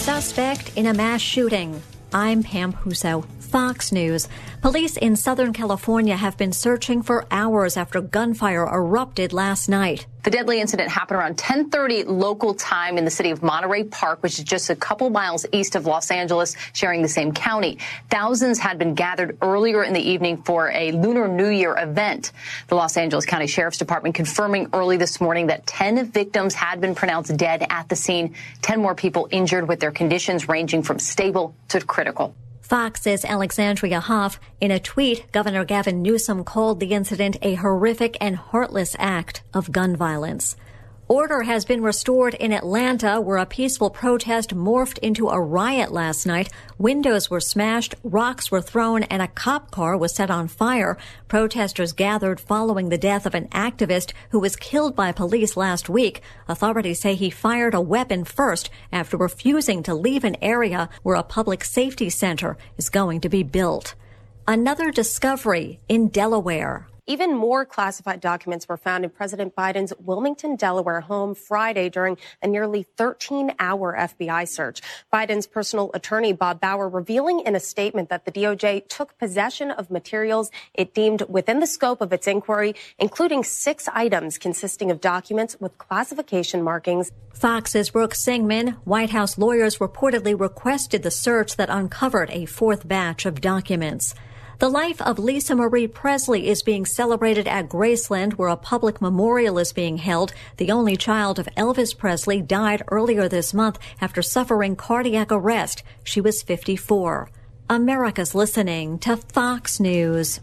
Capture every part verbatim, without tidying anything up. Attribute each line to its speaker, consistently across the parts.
Speaker 1: Suspect in a mass shooting. I'm Pam Puso, Fox News. Police in Southern California have been searching for hours after gunfire erupted last night.
Speaker 2: The deadly incident happened around ten thirty local time in the city of Monterey Park, which is just a couple miles east of Los Angeles, sharing the same county. Thousands had been gathered earlier in the evening for a Lunar New Year event. The Los Angeles County Sheriff's Department confirming early this morning that ten victims had been pronounced dead at the scene, ten more people injured with their conditions ranging from stable to critical.
Speaker 1: Fox's Alexandria Hoff. In a tweet, Governor Gavin Newsom called the incident a horrific and heartless act of gun violence. Order has been restored in Atlanta, where a peaceful protest morphed into a riot last night. Windows were smashed, rocks were thrown, and a cop car was set on fire. Protesters gathered following the death of an activist who was killed by police last week. Authorities say he fired a weapon first after refusing to leave an area where a public safety center is going to be built. Another discovery in Delaware.
Speaker 3: Even more classified documents were found in President Biden's Wilmington, Delaware home Friday during a nearly thirteen-hour F B I search. Biden's personal attorney, Bob Bauer, revealing in a statement that the D O J took possession of materials it deemed within the scope of its inquiry, including six items consisting of documents with classification markings.
Speaker 1: Fox's Brooke Singman. White House lawyers reportedly requested the search that uncovered a fourth batch of documents. The life of Lisa Marie Presley is being celebrated at Graceland, where a public memorial is being held. The only child of Elvis Presley died earlier this month after suffering cardiac arrest. She was fifty-four. America's listening to Fox News.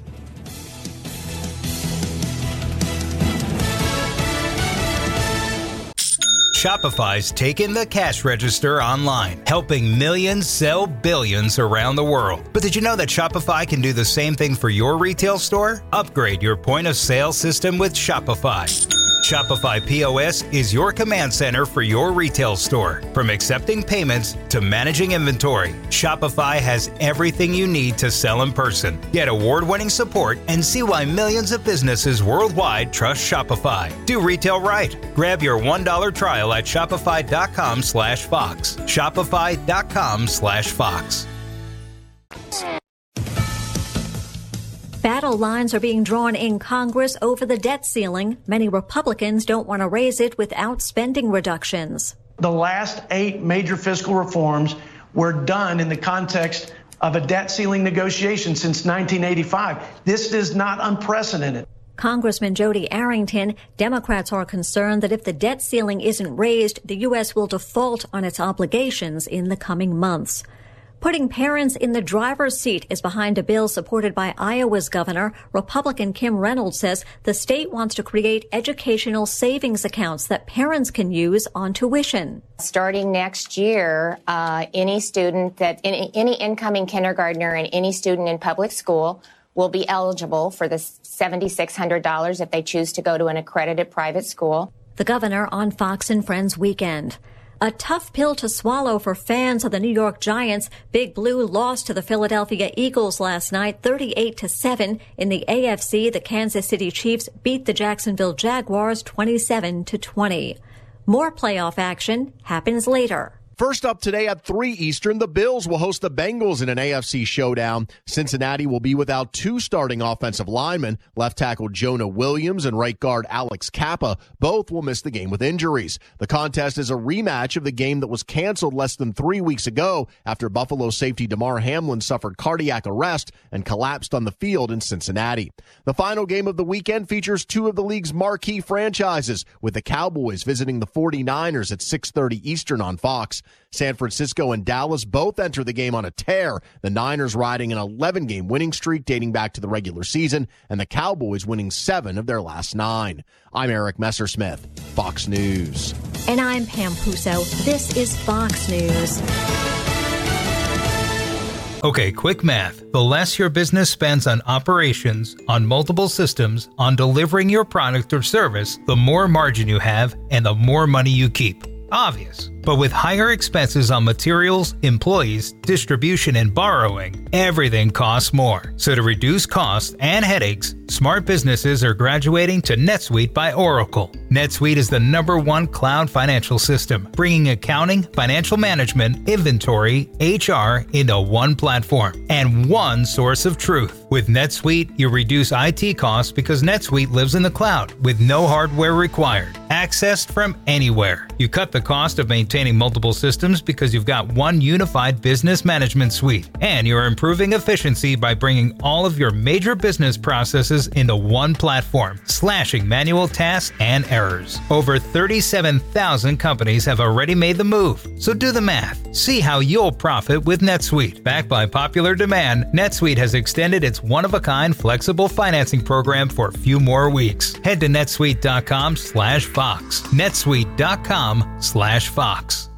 Speaker 4: Shopify's taken the cash register online, helping millions sell billions around the world. But did you know that Shopify can do the same thing for your retail store? Upgrade your point of sale system with Shopify. Shopify P O S is your command center for your retail store. From accepting payments to managing inventory, Shopify has everything you need to sell in person. Get award-winning support and see why millions of businesses worldwide trust Shopify. Do retail right. Grab your one dollar trial at shopify.com slash Fox. Shopify.com slash Fox.
Speaker 1: Battle lines are being drawn in Congress over the debt ceiling. Many Republicans don't want to raise it without spending reductions.
Speaker 5: The last eight major fiscal reforms were done in the context of a debt ceiling negotiation since nineteen eighty-five. This is not unprecedented.
Speaker 1: Congressman Jody Arrington. Democrats are concerned that if the debt ceiling isn't raised, the U S will default on its obligations in the coming months. Putting parents in the driver's seat is behind a bill supported by Iowa's governor. Republican Kim Reynolds says the state wants to create educational savings accounts that parents can use on tuition.
Speaker 6: Starting next year, uh, any student that any, any incoming kindergartner and any student in public school will be eligible for the seven thousand six hundred dollars if they choose to go to an accredited private school.
Speaker 1: The governor on Fox and Friends Weekend. A tough pill to swallow for fans of the New York Giants. Big Blue lost to the Philadelphia Eagles last night, thirty-eight to seven. In the A F C, the Kansas City Chiefs beat the Jacksonville Jaguars twenty-seven to twenty. More playoff action happens later.
Speaker 7: First up today at three Eastern, the Bills will host the Bengals in an A F C showdown. Cincinnati will be without two starting offensive linemen. Left tackle Jonah Williams and right guard Alex Kappa. Both will miss the game with injuries. The contest is a rematch of the game that was canceled less than three weeks ago after Buffalo safety Damar Hamlin suffered cardiac arrest and collapsed on the field in Cincinnati. The final game of the weekend features two of the league's marquee franchises, with the Cowboys visiting the forty-niners at six thirty Eastern on Fox. San Francisco and Dallas both enter the game on a tear, the Niners riding an eleven-game winning streak dating back to the regular season, and the Cowboys winning seven of their last nine. I'm Eric Messersmith, Fox News.
Speaker 1: And I'm Pam Puso. This is Fox News.
Speaker 4: Okay, quick math. The less your business spends on operations, on multiple systems, on delivering your product or service, the more margin you have and the more money you keep. Obvious. But with higher expenses on materials, employees, distribution, and borrowing, everything costs more. So to reduce costs and headaches, smart businesses are graduating to NetSuite by Oracle. NetSuite is the number one cloud financial system, bringing accounting, financial management, inventory, H R into one platform and one source of truth. With NetSuite, you reduce I T costs because NetSuite lives in the cloud with no hardware required, accessed from anywhere. You cut the cost of maintaining multiple systems because you've got one unified business management suite, and you're improving efficiency by bringing all of your major business processes into one platform, slashing manual tasks and errors. Over thirty-seven thousand companies have already made the move, so do the math. See how you'll profit with NetSuite. Backed by popular demand, NetSuite has extended its one-of-a-kind flexible financing program for a few more weeks. Head to netsuite dot com slash Fox. netsuite dot com slash Fox.